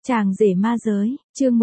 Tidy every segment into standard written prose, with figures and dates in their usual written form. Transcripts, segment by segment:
Chàng rể ma giới, chương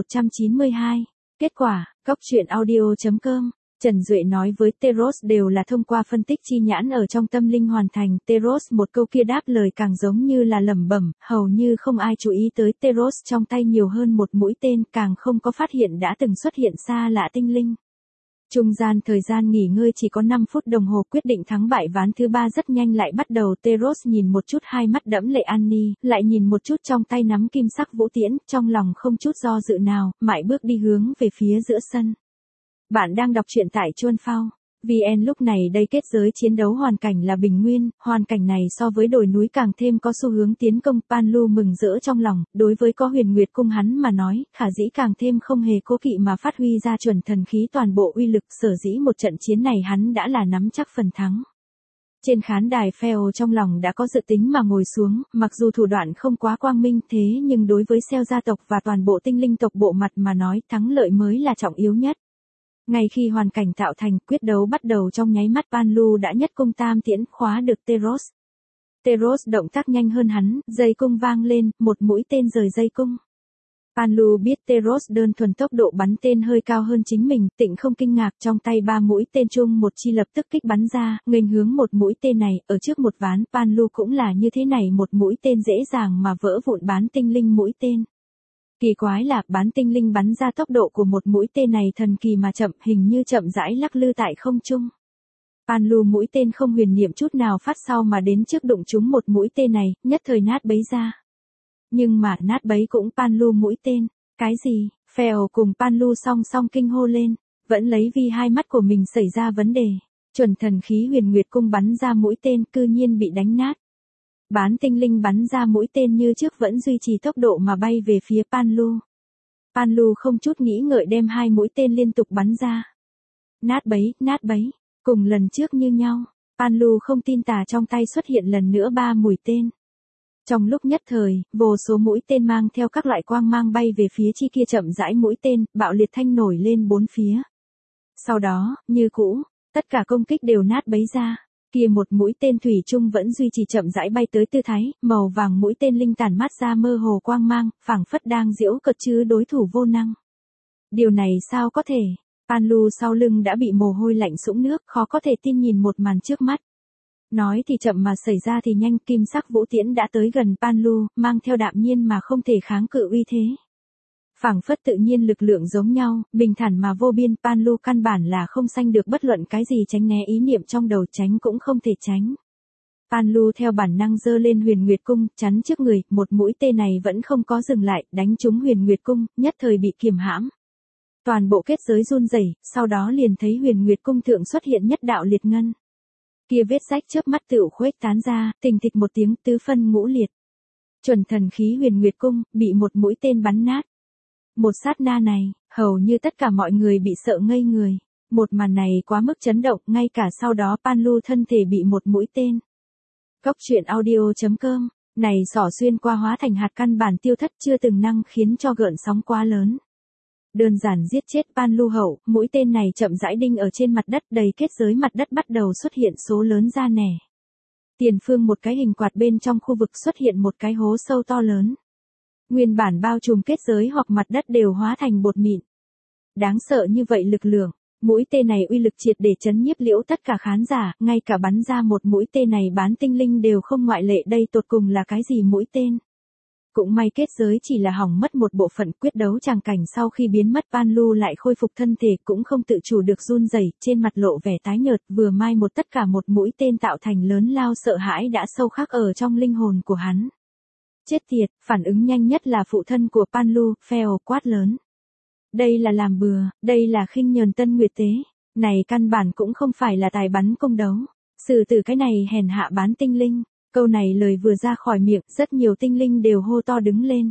1192. Kết quả, Cóc truyện audio.com. Trần Duệ nói với Teros đều là thông qua phân tích chi nhãn ở trong tâm linh hoàn thành. Teros một câu kia đáp lời càng giống như là lẩm bẩm, hầu như không ai chú ý tới Teros trong tay nhiều hơn một mũi tên, càng không có phát hiện đã từng xuất hiện xa lạ tinh linh. Trung gian thời gian nghỉ ngơi chỉ có 5 phút đồng hồ, quyết định thắng bại ván thứ 3 rất nhanh lại bắt đầu. Teros nhìn một chút hai mắt đẫm lệ Annie, lại nhìn một chút trong tay nắm kim sắc vũ tiễn, trong lòng không chút do dự nào, mãi bước đi hướng về phía giữa sân. Bạn đang đọc truyện tại Chuan Phao. VN lúc này đây kết giới chiến đấu hoàn cảnh là bình nguyên, hoàn cảnh này so với đồi núi càng thêm có xu hướng tiến công. Panlu mừng rỡ trong lòng, đối với có Huyền Nguyệt cung hắn mà nói, khả dĩ càng thêm không hề cố kỵ mà phát huy ra chuẩn thần khí toàn bộ uy lực, sở dĩ một trận chiến này hắn đã là nắm chắc phần thắng. Trên khán đài Phèo trong lòng đã có dự tính mà ngồi xuống, mặc dù thủ đoạn không quá quang minh thế nhưng đối với Seo gia tộc và toàn bộ tinh linh tộc bộ mặt mà nói thắng lợi mới là trọng yếu nhất. Ngay khi hoàn cảnh tạo thành, quyết đấu bắt đầu trong nháy mắt Panlu đã nhất cung tam tiễn khóa được Teros. Teros động tác nhanh hơn hắn, dây cung vang lên, một mũi tên rời dây cung. Panlu biết Teros đơn thuần tốc độ bắn tên hơi cao hơn chính mình, tịnh không kinh ngạc, trong tay 3 mũi tên chung một chi lập tức kích bắn ra, nghênh hướng một mũi tên này, ở trước một ván Panlu cũng là như thế này, một mũi tên dễ dàng mà vỡ vụn bán tinh linh mũi tên. Kỳ quái là bán tinh linh bắn ra tốc độ của một mũi tên này thần kỳ mà chậm, hình như chậm rãi lắc lư tại không trung. Panlu mũi tên không huyền niệm chút nào phát sau mà đến trước đụng trúng một mũi tên này, nhất thời nát bấy ra. Nhưng mà nát bấy cũng Panlu mũi tên. Cái gì? Phèo cùng Panlu song song kinh hô lên, vẫn lấy vì hai mắt của mình xảy ra vấn đề. Chuẩn thần khí Huyền Nguyệt cung bắn ra mũi tên cư nhiên bị đánh nát. Bán tinh linh bắn ra mũi tên như trước vẫn duy trì tốc độ mà bay về phía Panlu. Panlu không chút nghĩ ngợi đem 2 mũi tên liên tục bắn ra. Nát bấy, cùng lần trước như nhau. Panlu không tin tà trong tay xuất hiện lần nữa 3 mũi tên. Trong lúc nhất thời, vô số mũi tên mang theo các loại quang mang bay về phía chi kia chậm rãi mũi tên, bạo liệt thanh nổi lên bốn phía. Sau đó, như cũ, tất cả công kích đều nát bấy ra. Kia một mũi tên thủy chung vẫn duy trì chậm rãi bay tới tư thái, màu vàng mũi tên linh tản mát ra mơ hồ quang mang, phảng phất đang giễu cợt chứ đối thủ vô năng. Điều này sao có thể? Panlu sau lưng đã bị mồ hôi lạnh sũng nước, khó có thể tin nhìn một màn trước mắt. Nói thì chậm mà xảy ra thì nhanh, kim sắc vũ tiễn đã tới gần Panlu, mang theo đạm nhiên mà không thể kháng cự uy thế. Phảng phất tự nhiên lực lượng giống nhau, bình thản mà vô biên. Panlu căn bản là không sanh được bất luận cái gì tránh né, ý niệm trong đầu tránh cũng không thể tránh. Panlu theo bản năng giơ lên Huyền Nguyệt cung, chắn trước người, một mũi tên này vẫn không có dừng lại, đánh trúng Huyền Nguyệt cung, nhất thời bị kiềm hãm. Toàn bộ kết giới run rẩy, sau đó liền thấy Huyền Nguyệt cung thượng xuất hiện nhất đạo liệt ngân. Kia vết rách chớp mắt tựu khuếch tán ra, tình thịch một tiếng tứ phân ngũ liệt. Chuẩn thần khí Huyền Nguyệt cung bị một mũi tên bắn nát. Một sát na này, hầu như tất cả mọi người bị sợ ngây người. Một màn này quá mức chấn động, ngay cả sau đó Panlu thân thể bị một mũi tên. Cóc truyện audio.com, này xỏ xuyên qua hóa thành hạt căn bản tiêu thất, chưa từng năng khiến cho gợn sóng quá lớn. Đơn giản giết chết Panlu hậu, mũi tên này chậm rãi đinh ở trên mặt đất, đầy kết giới mặt đất bắt đầu xuất hiện số lớn ra nẻ. Tiền phương một cái hình quạt, bên trong khu vực xuất hiện một cái hố sâu to lớn. Nguyên bản bao trùm kết giới hoặc mặt đất đều hóa thành bột mịn. Đáng sợ như vậy lực lượng, mũi tên này uy lực triệt để chấn nhiếp liễu tất cả khán giả, ngay cả bắn ra một mũi tên này bán tinh linh đều không ngoại lệ. Đây tột cùng là cái gì mũi tên? Cũng may kết giới chỉ là hỏng mất một bộ phận, quyết đấu tràng cảnh sau khi biến mất Panlu lại khôi phục thân thể, cũng không tự chủ được run rẩy, trên mặt lộ vẻ tái nhợt, vừa mai một tất cả một mũi tên tạo thành lớn lao sợ hãi đã sâu khắc ở trong linh hồn của hắn. Chết tiệt, phản ứng nhanh nhất là phụ thân của Panlu, Phèo, quát lớn. Đây là làm bừa, đây là khinh nhờn Tân Nguyệt tế, này căn bản cũng không phải là tài bắn công đấu. Xử tử cái này hèn hạ bán tinh linh, câu này lời vừa ra khỏi miệng, rất nhiều tinh linh đều hô to đứng lên.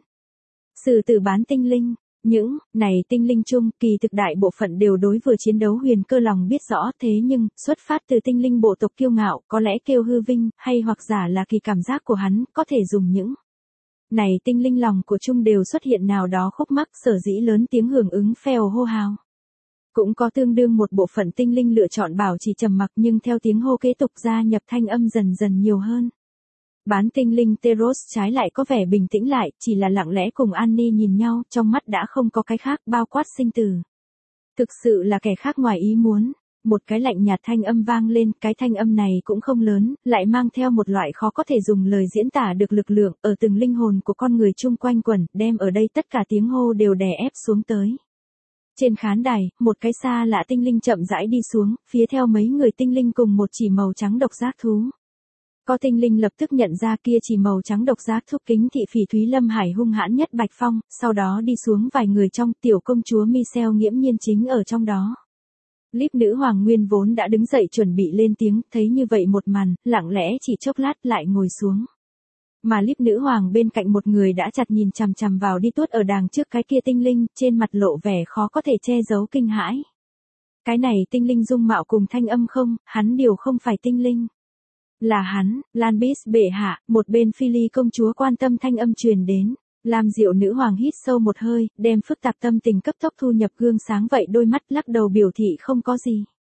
Xử tử bán tinh linh, những này tinh linh chung, kỳ thực đại bộ phận đều đối vừa chiến đấu huyền cơ lòng biết rõ, thế nhưng, xuất phát từ tinh linh bộ tộc kiêu ngạo, có lẽ kêu hư vinh, hay hoặc giả là kỳ cảm giác của hắn, có thể dùng những này tinh linh lòng của chung đều xuất hiện nào đó khúc mắc, sở dĩ lớn tiếng hưởng ứng Phèo hô hào. Cũng có tương đương một bộ phận tinh linh lựa chọn bảo trì trầm mặc, nhưng theo tiếng hô kế tục gia nhập thanh âm dần dần nhiều hơn. Bán tinh linh Teros trái lại có vẻ bình tĩnh lại, chỉ là lặng lẽ cùng Annie nhìn nhau, trong mắt đã không có cái khác bao quát sinh tử. Thực sự là kẻ khác ngoài ý muốn. Một cái lạnh nhạt thanh âm vang lên, cái thanh âm này cũng không lớn, lại mang theo một loại khó có thể dùng lời diễn tả được lực lượng ở từng linh hồn của con người chung quanh quẩn, đem ở đây tất cả tiếng hô đều đè ép xuống tới. Trên khán đài, một cái xa lạ tinh linh chậm rãi đi xuống, phía theo mấy người tinh linh cùng một chỉ màu trắng độc giác thú. Có tinh linh lập tức nhận ra kia chỉ màu trắng độc giác thú kính thị phỉ Thúy Lâm Hải hung hãn nhất Bạch Phong, sau đó đi xuống vài người trong tiểu công chúa Michelle nghiễm nhiên chính ở trong đó. Líp nữ hoàng nguyên vốn đã đứng dậy chuẩn bị lên tiếng, thấy như vậy một màn, lặng lẽ chỉ chốc lát lại ngồi xuống. Mà líp nữ hoàng bên cạnh một người đã chặt nhìn chằm chằm vào đi tuốt ở đàng trước cái kia tinh linh, trên mặt lộ vẻ khó có thể che giấu kinh hãi. Cái này tinh linh dung mạo cùng thanh âm không, hắn điều không phải tinh linh. Là hắn, Lanbis bệ hạ, một bên phi ly công chúa quan tâm thanh âm truyền đến. Lam Diệu nữ hoàng hít sâu một hơi, đem phức tạp tâm tình cấp tốc thu nhập gương sáng vậy đôi mắt lắc đầu biểu thị không có gì.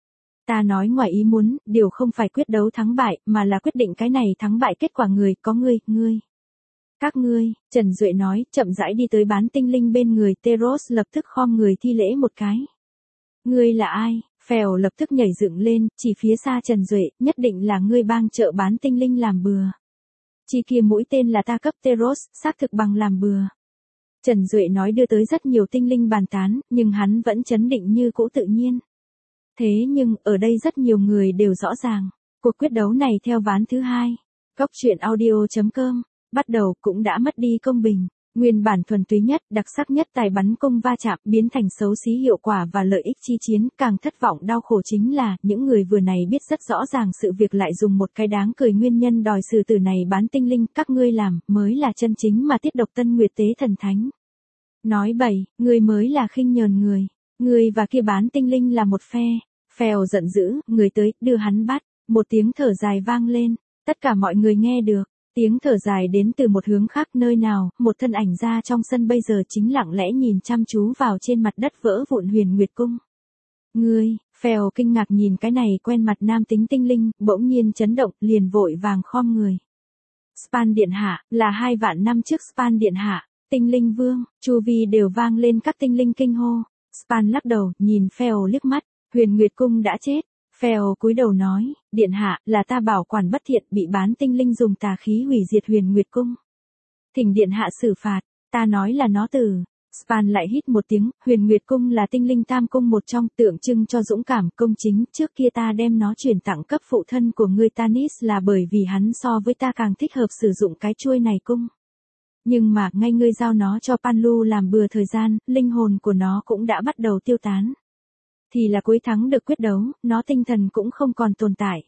Ta nói ngoài ý muốn, điều không phải quyết đấu thắng bại, mà là quyết định cái này thắng bại kết quả người, có ngươi. Các ngươi, Trần Duệ nói, chậm rãi đi tới bán tinh linh bên người, Teros lập tức khom người thi lễ một cái. Ngươi là ai? Phèo lập tức nhảy dựng lên, chỉ phía xa Trần Duệ, nhất định là ngươi bang chợ bán tinh linh làm bừa. Chỉ kia mũi tên là ta cấp Teros, xác thực bằng làm bừa. Trần Duệ nói đưa tới rất nhiều tinh linh bàn tán, nhưng hắn vẫn chấn định như cũ tự nhiên. Thế nhưng, ở đây rất nhiều người đều rõ ràng, cuộc quyết đấu này theo ván thứ 2. Góc truyện audio.com, bắt đầu cũng đã mất đi công bình. Nguyên bản thuần túy nhất, đặc sắc nhất tài bắn cung va chạm biến thành xấu xí hiệu quả và lợi ích chi chiến, càng thất vọng đau khổ chính là, những người vừa này biết rất rõ ràng sự việc lại dùng một cái đáng cười nguyên nhân đòi xử tử này bán tinh linh, các ngươi làm, mới là chân chính mà tiết độc Tân Nguyệt tế thần thánh. Nói bậy, ngươi mới là khinh nhờn người, ngươi và kia bán tinh linh là một phe. Phèo giận dữ, người tới, đưa hắn bắt, một tiếng thở dài vang lên, tất cả mọi người nghe được. Tiếng thở dài đến từ một hướng khác nơi nào, một thân ảnh ra trong sân bây giờ chính lặng lẽ nhìn chăm chú vào trên mặt đất vỡ vụn Huyền Nguyệt Cung. Ngươi, Phèo kinh ngạc nhìn cái này quen mặt nam tính tinh linh, bỗng nhiên chấn động, liền vội vàng khom người. Span Điện Hạ, là 2 vạn năm trước Span Điện Hạ, tinh linh vương, chu vi đều vang lên các tinh linh kinh hô. Span lắc đầu, nhìn Phèo liếc mắt, Huyền Nguyệt Cung đã chết. Phèo cúi đầu nói, Điện Hạ, là ta bảo quản bất thiện bị bán tinh linh dùng tà khí hủy diệt Huyền Nguyệt Cung. Thỉnh Điện Hạ xử phạt, ta nói là nó tử. Span lại hít một tiếng, Huyền Nguyệt Cung là tinh linh tam cung một trong tượng trưng cho dũng cảm công chính, trước kia ta đem nó chuyển tặng cấp phụ thân của ngươi Tanis là bởi vì hắn so với ta càng thích hợp sử dụng cái chuôi này cung. Nhưng mà, ngay ngươi giao nó cho Panlu làm bừa thời gian, linh hồn của nó cũng đã bắt đầu tiêu tán. Thì là cuối thắng được quyết đấu, nó tinh thần cũng không còn tồn tại.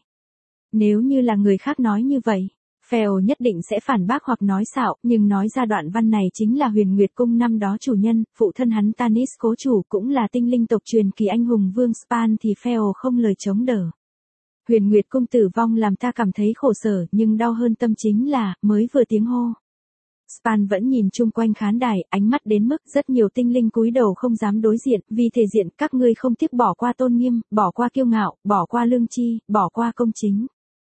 Nếu như là người khác nói như vậy, Phèo nhất định sẽ phản bác hoặc nói xạo, nhưng nói ra đoạn văn này chính là Huyền Nguyệt Cung năm đó chủ nhân, phụ thân hắn Tanis cố chủ cũng là tinh linh tộc truyền kỳ anh hùng Vương Span thì Phèo không lời chống đỡ. Huyền Nguyệt Cung tử vong làm ta cảm thấy khổ sở, nhưng đau hơn tâm chính là, mới vừa tiếng hô. Span vẫn nhìn chung quanh khán đài, ánh mắt đến mức rất nhiều tinh linh cúi đầu không dám đối diện, vì thể diện các ngươi không tiếc bỏ qua tôn nghiêm, bỏ qua kiêu ngạo, bỏ qua lương tri, bỏ qua công chính.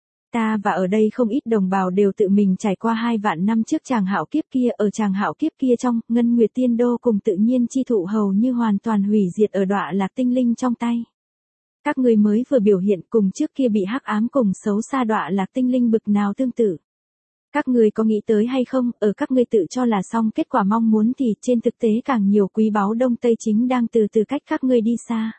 Ta và ở đây không ít đồng bào đều tự mình trải qua 2 vạn năm trước tràng hạo kiếp kia, ở tràng hạo kiếp kia trong, Ngân Nguyệt Tiên Đô cùng tự nhiên chi thụ hầu như hoàn toàn hủy diệt ở đọa lạc tinh linh trong tay. Các ngươi mới vừa biểu hiện cùng trước kia bị hắc ám cùng xấu xa đọa lạc tinh linh bực nào tương tự. Các ngươi có nghĩ tới hay không, ở các ngươi tự cho là xong kết quả mong muốn thì trên thực tế càng nhiều quý báu Đông Tây chính đang từ từ cách các ngươi đi xa.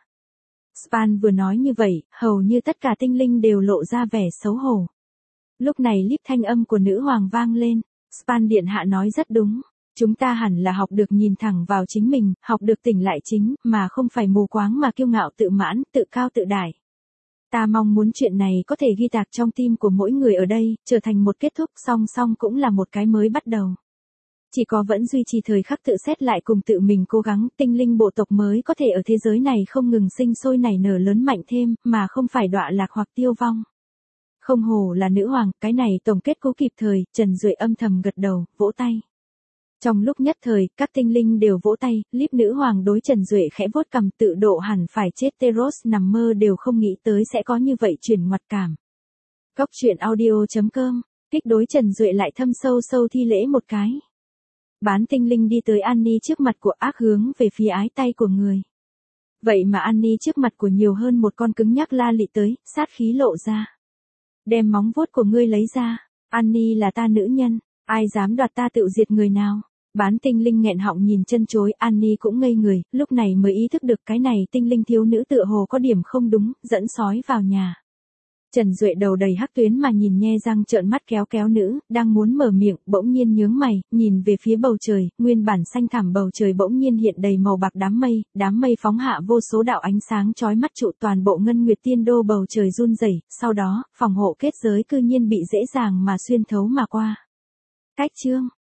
Span vừa nói như vậy, hầu như tất cả tinh linh đều lộ ra vẻ xấu hổ. Lúc này líp thanh âm của nữ hoàng vang lên, Span Điện Hạ nói rất đúng. Chúng ta hẳn là học được nhìn thẳng vào chính mình, học được tỉnh lại chính, mà không phải mù quáng mà kiêu ngạo tự mãn, tự cao tự đại. Ta mong muốn chuyện này có thể ghi tạc trong tim của mỗi người ở đây, trở thành một kết thúc song song cũng là một cái mới bắt đầu. Chỉ có vẫn duy trì thời khắc tự xét lại cùng tự mình cố gắng, tinh linh bộ tộc mới có thể ở thế giới này không ngừng sinh sôi nảy nở lớn mạnh thêm, mà không phải đọa lạc hoặc tiêu vong. Không hổ là nữ hoàng, cái này tổng kết cố kịp thời, Trần Duệ âm thầm gật đầu, vỗ tay. Trong lúc nhất thời, các tinh linh đều vỗ tay, líp nữ hoàng đối Trần Duệ khẽ vuốt cằm tự độ hẳn phải chết Teros nằm mơ đều không nghĩ tới sẽ có như vậy chuyển ngoặt cảm. Góc truyện audio.com Kích đối Trần Duệ lại thâm sâu sâu thi lễ một cái. Bán tinh linh đi tới Annie trước mặt của ác hướng về phía ái tay của người. Vậy mà Annie trước mặt của nhiều hơn một con cứng nhắc la lị tới, sát khí lộ ra. Đem móng vuốt của ngươi lấy ra, Annie là ta nữ nhân, ai dám đoạt ta tự diệt người nào. Bán tinh linh nghẹn họng nhìn chân chối, Annie cũng ngây người, lúc này mới ý thức được cái này tinh linh thiếu nữ tựa hồ có điểm không đúng, dẫn sói vào nhà. Trần Duệ đầu đầy hắc tuyến mà nhìn nhe răng trợn mắt kéo kéo nữ, đang muốn mở miệng, bỗng nhiên nhướng mày, nhìn về phía bầu trời, nguyên bản xanh thẳm bầu trời bỗng nhiên hiện đầy màu bạc đám mây phóng hạ vô số đạo ánh sáng chói mắt trụ toàn bộ ngân nguyệt tiên đô, bầu trời run rẩy, sau đó, phòng hộ kết giới cư nhiên bị dễ dàng mà xuyên thấu mà qua. Cách chương